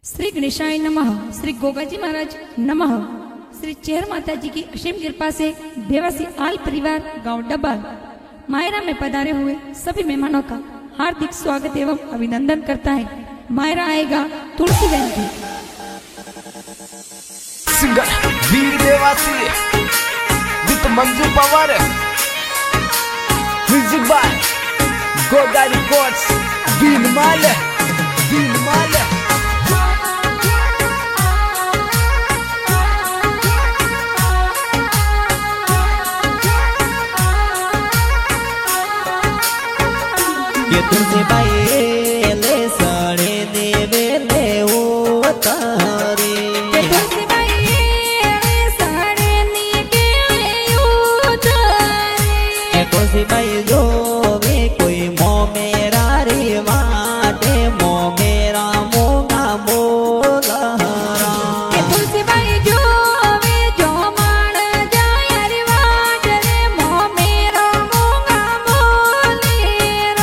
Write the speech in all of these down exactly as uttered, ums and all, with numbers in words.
श्री गणेशाय नमः। श्री गोगाजी महाराज नमः। श्री चेर माता जी की असीम कृपा से देवासी आल परिवार गांव डबाल मायरा में पधारे हुए सभी मेहमानों का हार्दिक स्वागत एवं अभिनंदन करता है। मायरा आएगा तुलसी बहन की। Singer Veer Dewasi with Manju Pawar, music by Goga records, Bhinmal Bhinmal. ये तुझे बाई ले साड़े देवे ले उतारे, ये तुझे बाई ले साड़े नीके ले उतारे, ये तुझे बाई जो वे कोई मो मेरा रे वाटे मो मेरा मोगा मोगहरा। ये तुझे बाई जो वे जो माण जाय रे वाट रे मो मेरा मोगा मोलेरा।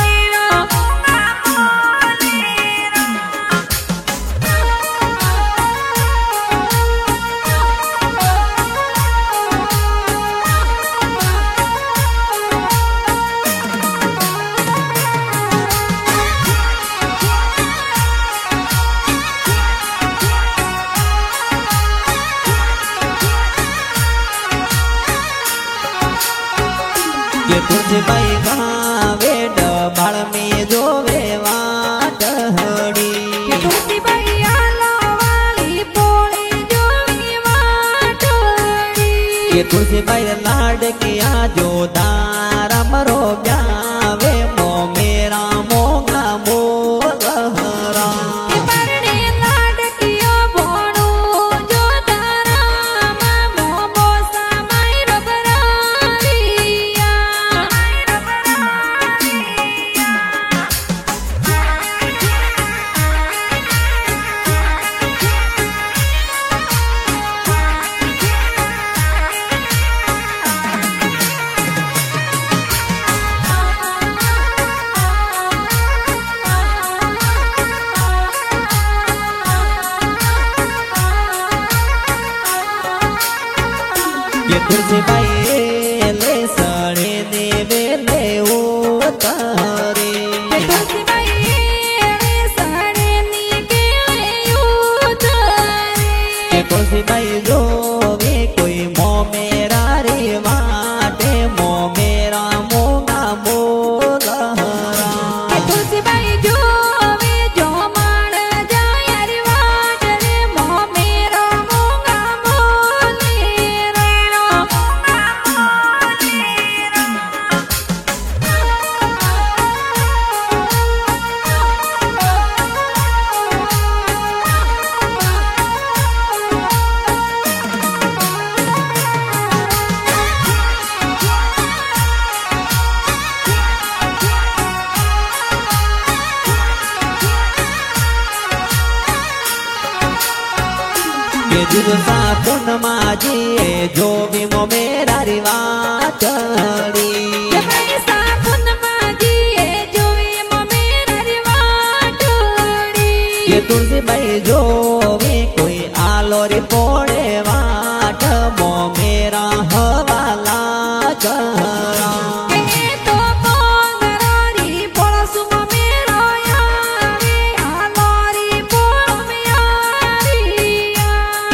ये तुझे बाई गावे डबाल में जो वे वाट हड़ी, ये तुझे बाई आला वाली पोड़ी जो वे वाट हड़ी, ये तुझे बाई लाड किया जो दारा मरो ब्यावे मो मेरा मोगा मोगहरा। ये परणे लाड कियो भोणू जो तारा मो मोसा मायरो बरारिया। ये तुझे बाई ले साड़े देवे ले उतारे, ये तुझे बाई ले साड़े नीके ले उतारे, ये तुझे बाई जो वे कोई मो मेरा रे वाटे मो मेरा मोगा मोगहरा। ये तुझे बाई जो वे जो माण जाय रे वाट रे मो मेरा मोगा मोलेरा। ये जुग सापुन माजी जो भी मो मेरा रे वाट हड़ी, ये बाई सापुन माजी जो वे मो मेरा रे वाट हड़ी, ये तुझे बाई जो वे कोई आलो रे पोड़े वाट मो मेरा हवाला कहरा। ये तो कोंगरारी पोळसु मो मेरो यावे आलोरी पोळ में यारिया।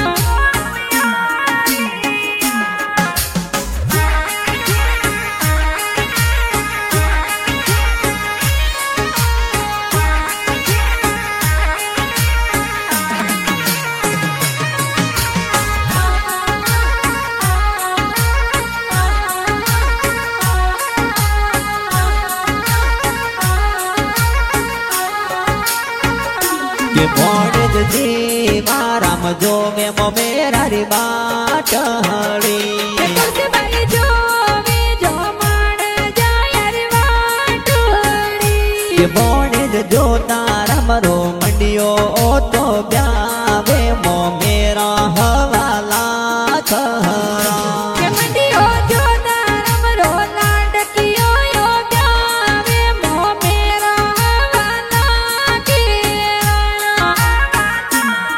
ये बोड़ जी माराम जो में मो मेरा रे बाट हड़ी, ये तुझे बाई जो वे जो माण जाय रे वाट हड़ी, ये बोड़ जो तारा मरो मंडियो ओ तो ब्यावे मो मेरा हवाला कहरा। ये मंडियो जो तारम रो लाड कियो यो ब्यावे मो मेरा हवाला केरा।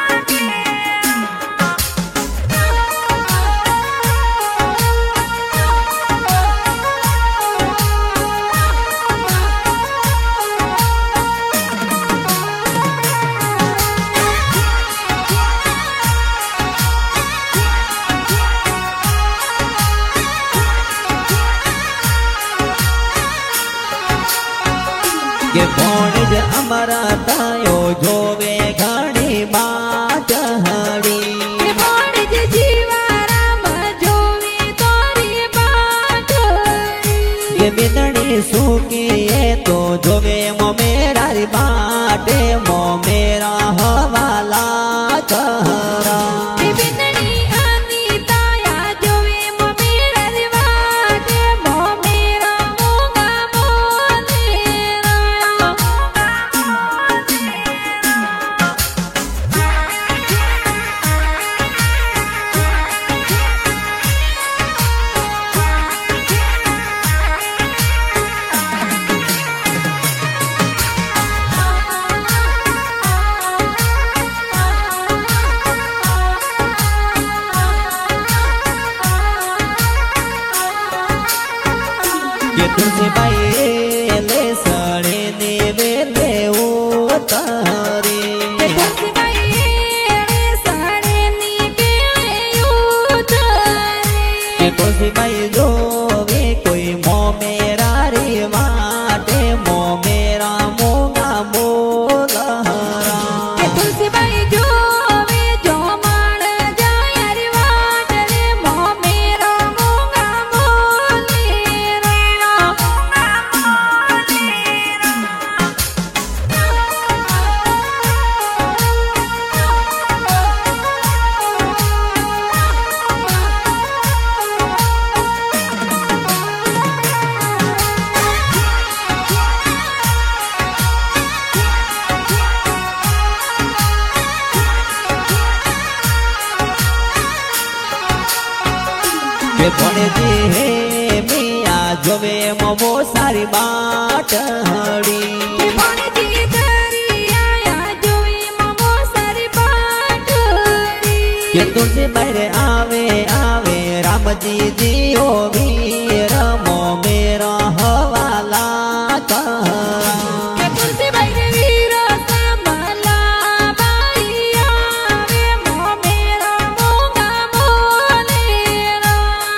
ભરતયો જોવે ઘણી બાટહડી ભણજ જીવારામ જોવે તારી બાટડી કે બિંદણી સૂકી તો જોવે મોમેરારી બાટે મોમેરા હવાલા કહરા કે તુલસીબાઈ લે સળે ને વેલે ઉતારે કે તુલસીબાઈ લે સળે ની વેલે ઉતારે કે તુલસીબાઈ જોવે કોઈ મોમેરા રે વાટે મોમેરા મોગા મોલહરા કે તુલસીબાઈ જોવે જો માણ જાય રે વાટ રે મોમેરા મોગા મોલેરા કે ભણજી હે મિયા જોવે મો સારી બાટહડી કે ભણજી તારી આયા જોવે મો સારી બાટડી કે તુલસીબાઈ રે આવે આવે રામજી જીઓ વીર મોમેરા હવાલા કહરા કે તુલસીબાઈ રે વીર સાંભલા બાઈ આવે મોમેરા મોગા મોલેરા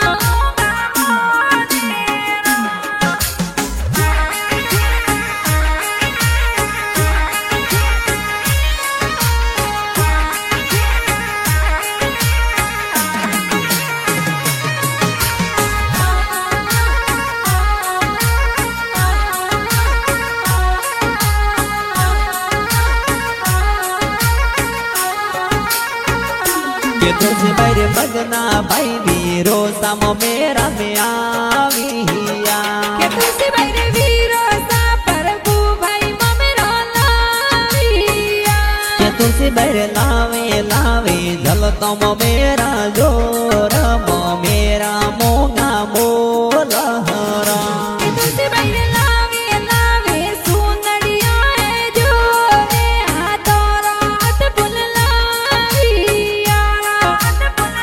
કે તુલસીબાઈ રે ભગના ભાઈ વીરો સામો મેરા મે આવિયા કે તુલસીબાઈ રે વીર સા પ્રભુ ભાઈ મોમેરા લાવિયા કે તુલસીબાઈ રે લાવે લાવે જલતો મોમેરા જોર મોમેરા મોગા મોલહરા કે તુલસીબાઈ રે લાવે લાવે સુંદરિયા હે જોરે આ તોરા અત ભૂલ લાવિયા અત ભૂલ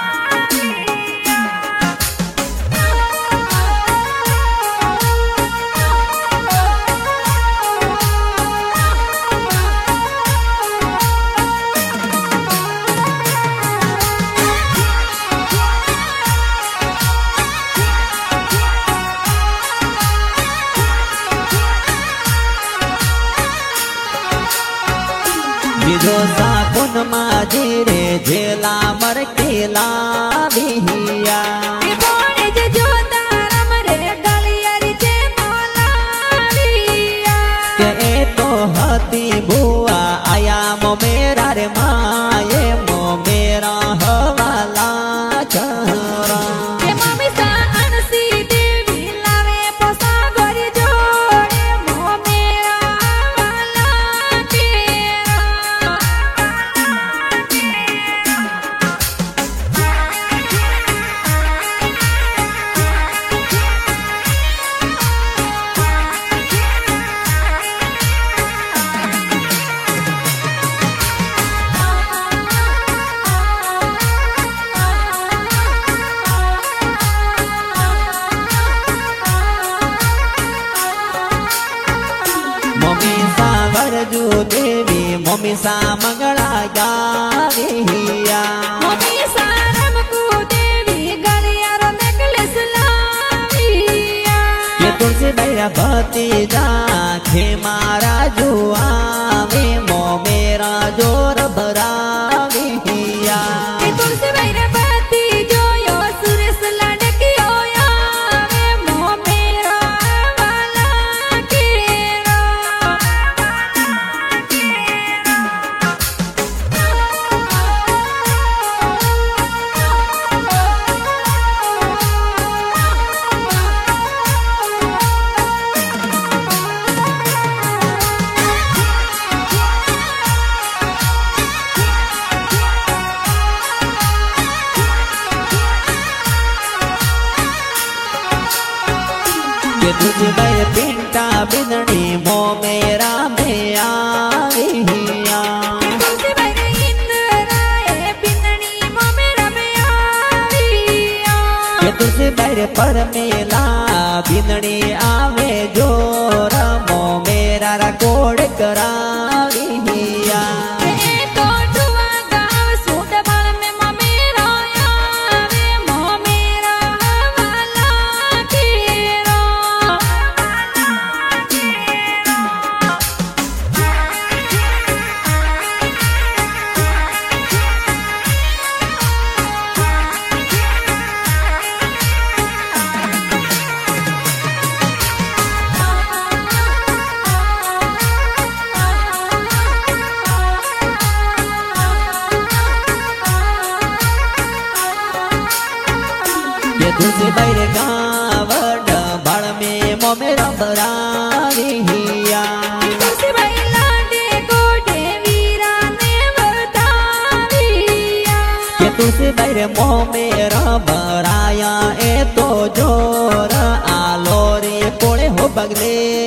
બીજો સાપુન માજી રે જેલા મરકેલા વિહિયા કે ભણજ જોતા રમ રે ગલિયરી છે મોલાવિયા કે એ તો હતી બુઆ આયા મોમેરા રે માએ મોમેરા હવાલા કહરા કે મમ્મી સા અનસી દેવી લાવે પોસા ગરી જોડે મોમેરા વાલા કેરા વરજુ દેવી મમ્મી સા મંગળા ગાવિયા મમ્મી સા રમકુ દેવી ગળિયારો નેકલેસ લાવિયા કે તુલસીબાઈ बैरा भतीजा खे मारा जुआवे मो मेरा जोर भरावी हिया के तुलसी बैरा भतीजो यो सुरेश लाडकियो आवे मोह मेरा वाला केरा के तुझ बैर पिंटा बिंदनी मो मेरा में आवी हिया तुलसी बैरा इंद्राए बिंदनी मोह मेरा में आविया के तुझ बैर पर मेला बिंदनी आवे जोर मो मेरा रा कोड़ करावी हिया तो दुआ गाव सूट बाल में मोह मेरा आवे मोह मेरा वाला केरा के तुझ बैर गावड बाळ में मो मेरा भरावी हिया तुलसी बैला दे गोडे वीरा ने बताविया के तुझ बैर मो मेरा भराया ए तो जोर आलो रे पोळे हो बगले